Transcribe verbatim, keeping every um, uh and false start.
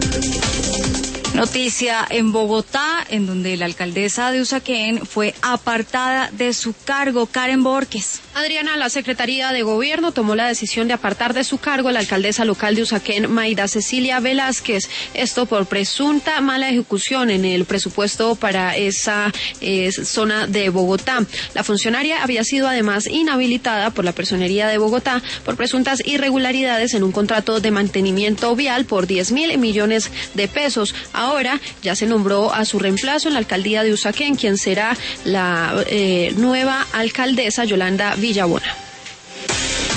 Noticia en Bogotá, en donde la alcaldesa de Usaquén fue apartada de su cargo. Karen Borges. Adriana, la Secretaría de Gobierno tomó la decisión de apartar de su cargo a la alcaldesa local de Usaquén, Maida Cecilia Velázquez. Esto por presunta mala ejecución en el presupuesto para esa eh, zona de Bogotá. La funcionaria había sido además inhabilitada por la Personería de Bogotá por presuntas irregularidades en un contrato de mantenimiento vial por diez mil millones de pesos. Ahora ya se nombró a su reemplazo en la alcaldía de Usaquén, quien será la eh, nueva alcaldesa Yolanda Villabona.